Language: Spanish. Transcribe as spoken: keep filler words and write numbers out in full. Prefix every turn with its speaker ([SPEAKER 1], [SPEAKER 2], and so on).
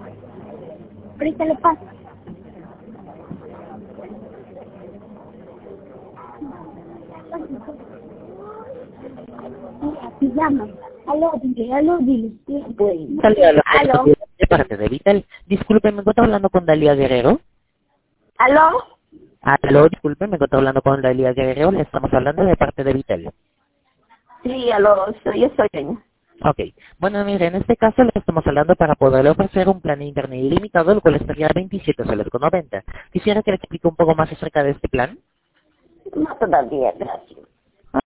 [SPEAKER 1] Ahorita le paso. Mira, llama. Aló, dile, aló, dile.
[SPEAKER 2] Sale a la
[SPEAKER 1] Aló.
[SPEAKER 2] de parte de Vital. Disculpe, ¿me encuentro hablando con Dalia Guerrero?
[SPEAKER 1] Aló.
[SPEAKER 2] Aló, disculpe, me encuentro hablando con Dalia Guerrero. Le estamos hablando de parte de Vital.
[SPEAKER 1] Sí, aló, soy, yo soy ella.
[SPEAKER 2] Ok. Bueno, mire, en este caso le estamos hablando para poderle ofrecer un plan de internet ilimitado, el cual estaría a veintisiete soles con noventa. Quisiera que le explique un poco más acerca de este plan.
[SPEAKER 1] No todavía, gracias.